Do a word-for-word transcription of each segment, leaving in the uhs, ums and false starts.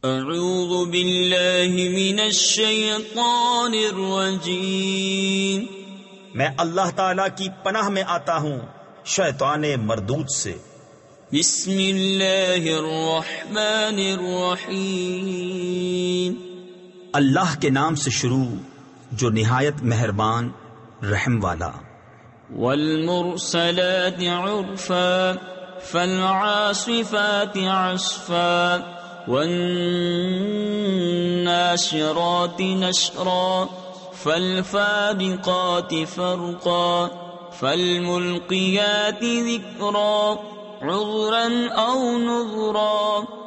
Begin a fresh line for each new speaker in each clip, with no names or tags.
اعوذ باللہ من الشیطان الرجیم،
میں اللہ تعالی کی پناہ میں آتا ہوں شیطان مردود سے۔
بسم اللہ الرحمن الرحیم،
اللہ کے نام سے شروع جو نہایت مہربان رحم والا۔
والمرسلات عرفا فالعاصفات عصفا والناشرات نشرا فالفارقات فرقا فالملقيات ذكرا عذرا أو نذرا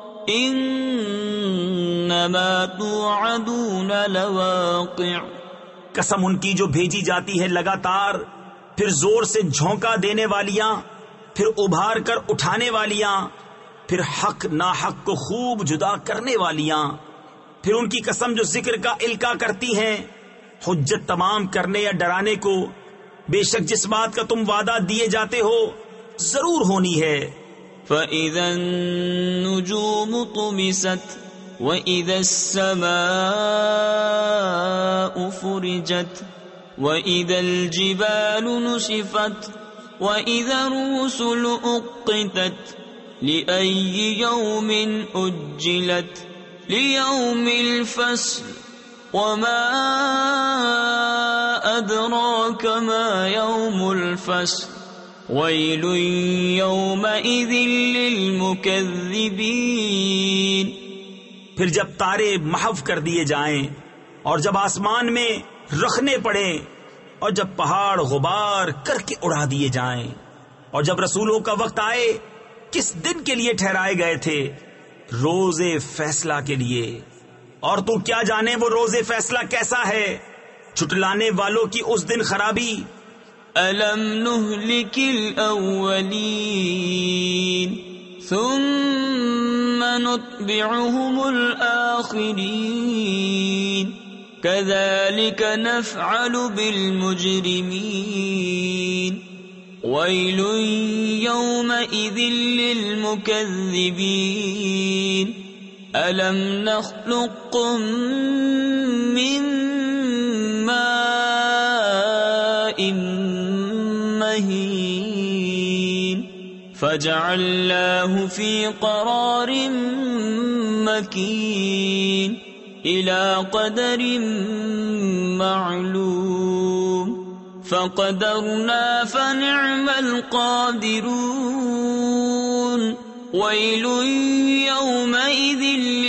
إنما توعدون لواقع۔
قسم ان کی جو بھیجی جاتی ہے لگاتار، پھر زور سے جھونکا دینے والیاں، پھر ابھار کر اٹھانے والیاں، پھر حق ناحق کو خوب جدا کرنے والیاں، پھر ان کی قسم جو ذکر کا القا کرتی ہیں، حجت تمام کرنے یا ڈرانے کو۔ بے شک جس بات کا تم وعدہ دیے جاتے ہو ضرور ہونی ہے۔
فَإِذَا النُّجُومُ طُمِسَتْ وَإِذَا السَّمَاءُ فُرِجَتْ وَإِذَا الْجِبَالُ نُسِفَتْ وَإِذَا الرُّسُلُ أُقِّتَتْ لِأَيِّ يَوْمٍ أُجِّلَتْ لِيَوْمِ الْفَصْلِ وَمَا أَدْرَاكَ مَا يَوْمُ الْفَصْلِ وَيْلٌ يَوْمَئِذٍ لِّلْمُكَذِّبِينَ۔
پھر جب تارے محو کر دیے جائیں اور جب آسمان میں رخنے پڑیں اور جب پہاڑ غبار کر کے اڑا دیے جائیں اور جب رسولوں کا وقت آئے، کس دن کے لیے ٹھہرائے گئے تھے؟ روز فیصلہ کے لیے۔ اور تو کیا جانے وہ روز فیصلہ کیسا ہے؟ جھٹلانے والوں کی اس دن خرابی۔
أَلَمْ نُهْلِكِ الْأَوَّلِينَ ثُمَّ نُتْبِعُهُمُ الْآخِرِينَ كَذَلِكَ نَفْعَلُ بِالْمُجْرِمِينَ وَيْلٌ يَوْمَئِذٍ لِّلْمُكَذِّبِينَ أَلَمْ نَخْلُقكُّم مِّن مَّاءٍ مَّهِينٍ فَجَعَلْنَاهُ فِي قَرَارٍ مَّكِينٍ إِلَى قَدَرٍ مَّعْلُومٍ فَقَدَرْنَا فَنِعْمَ الْقَادِرُونَ وَيْلٌ يَوْمَئِذٍ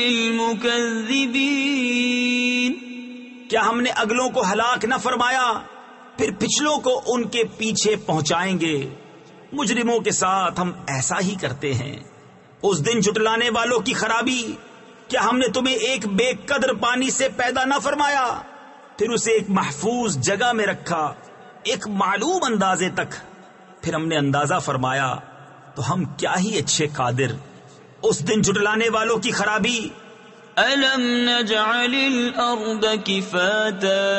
لِّلْمُكَذِّبِينَ۔
کیا ہم نے اگلوں کو ہلاک نہ فرمایا، پھر پچھلوں کو ان کے پیچھے پہنچائیں گے۔ مجرموں کے ساتھ ہم ایسا ہی کرتے ہیں۔ اس دن جھٹلانے والوں کی خرابی۔ کیا ہم نے تمہیں ایک بے قدر پانی سے پیدا نہ فرمایا، پھر اسے ایک محفوظ جگہ میں رکھا ایک معلوم اندازے تک، پھر ہم نے اندازہ فرمایا تو ہم کیا ہی اچھے قادر۔ اس دن جھٹلانے والوں کی خرابی۔
أَلَمْ نَجْعَلِ الْأَرْضَ كِفَاتًا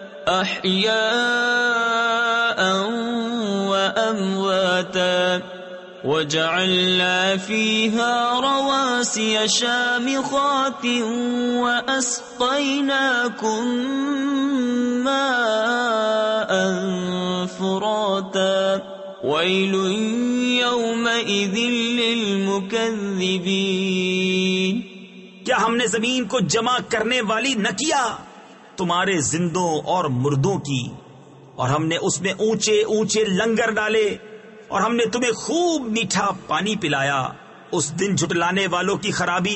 أَحْيَاءً وَأَمْوَاتًا وَجَعَلْنَا فِيهَا رَوَاسِيَ شَامِخَاتٍ وَأَسْقَيْنَاكُم مَّاءً فُرَاتًا وَيْلٌ يَوْمَئِذٍ لِّلْمُكَذِّبِينَ۔
کیا ہم نے زمین کو جمع کرنے والی نہ کیا تمہارے زندوں اور مردوں کی، اور ہم نے اس میں اونچے اونچے لنگر ڈالے اور ہم نے تمہیں خوب میٹھا پانی پلایا۔ اس دن جھٹلانے والوں کی خرابی۔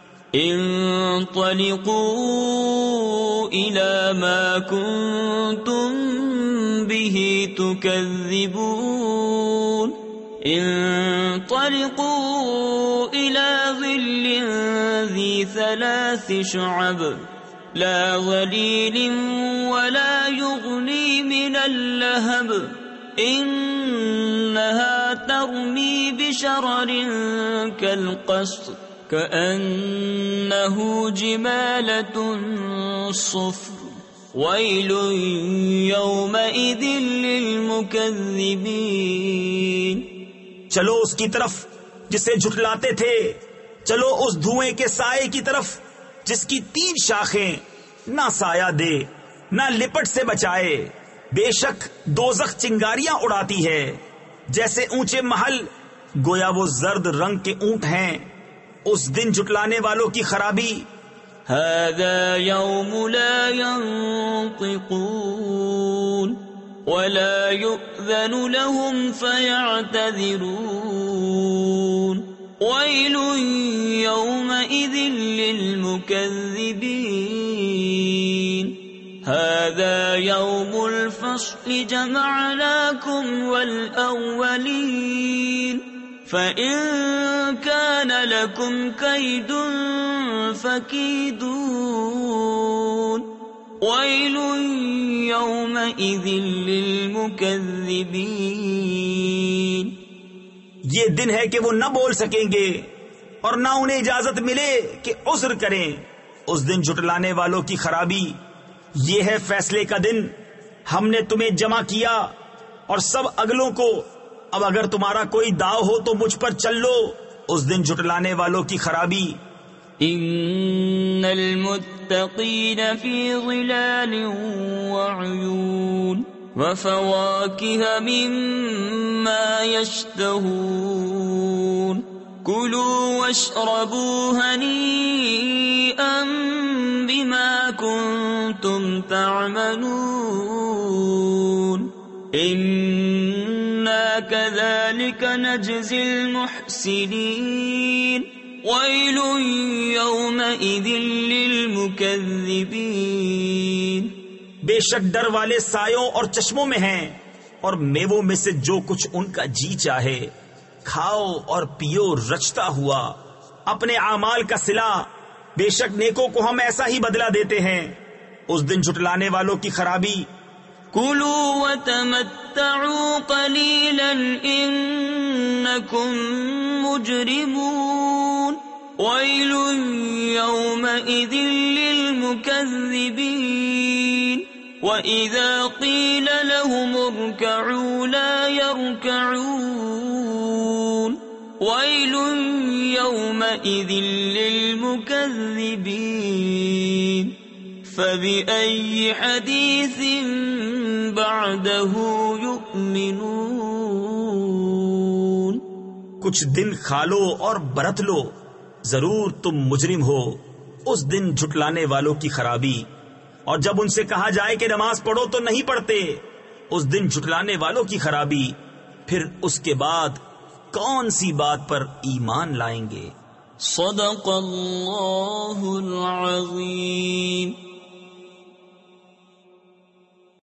انطلقوا إلى ما كنتم به تكذبون انطلقوا إلى ظل ذي ثلاث شعب لا ظليل ولا يغني من اللهب إنها ترمي بشرر كالقصر كأنه جمالة صفر ويل يومئذ للمكذبين۔
چلو اس کی طرف جسے جھٹلاتے تھے، چلو اس دھوئیں کے سائے کی طرف جس کی تین شاخیں نہ سایہ دے نہ لپٹ سے بچائے. بے شک دوزخ چنگاریاں اڑاتی ہے جیسے اونچے محل، گویا وہ زرد رنگ کے اونٹ ہیں. اس دن جھٹلانے والوں کی خرابی.
هذا يوم لا ينطقون ولا يؤذن لهم فيعتذرون ويل يومئذ للمكذبين. هذا يوم الفصل جمعناكم والأولين فإن كان لكم كيد فكيدون ويل يومئذ للمكذبين.
یہ دن ہے کہ وہ نہ بول سکیں گے اور نہ انہیں اجازت ملے کہ عذر کریں. اس دن جھٹلانے والوں کی خرابی. یہ ہے فیصلے کا دن. ہم نے تمہیں جمع کیا اور سب اگلوں کو. اب اگر تمہارا کوئی داؤ ہو تو مجھ پر چل لو. اس دن جھٹلانے والوں کی خرابی.
ان المتقین فی ظلال وعیون وفواکہ مما یشتہون کلوا واشربوا ہنیئا بما کنتم تعملون انا كذلك نجزي المحسنين ويل يومئذ للمكذبين.
بے شک ڈر والے سایوں اور چشموں میں ہیں اور میووں میں سے جو کچھ ان کا جی چاہے کھاؤ اور پیو رچتا ہوا اپنے اعمال کا صلہ. بے شک نیکوں کو ہم ایسا ہی بدلہ دیتے ہیں. اس دن جھٹلانے والوں کی خرابی.
کلوا وتمتعوا قلیلا انکم مجرمون ویل یومئذ للمکذبین وَإِذَا قِيلَ لَهُمُ ارْكَعُوا لَا يَرْكَعُونَ وَيْلٌ يَوْمَئِذٍ لِّلْمُكَذِّبِينَ فَبِأَيِّ حَدِيثٍ بَعْدَهُ يُؤْمِنُونَ.
کچھ دن کھا لو اور برت لو، ضرور تم مجرم ہو. اس دن جھٹلانے والوں کی خرابی. اور جب ان سے کہا جائے کہ نماز پڑھو تو نہیں پڑھتے. اس دن جھٹلانے والوں کی خرابی. پھر اس کے بعد کون سی بات پر ایمان لائیں گے؟
صدق اللہ العظیم.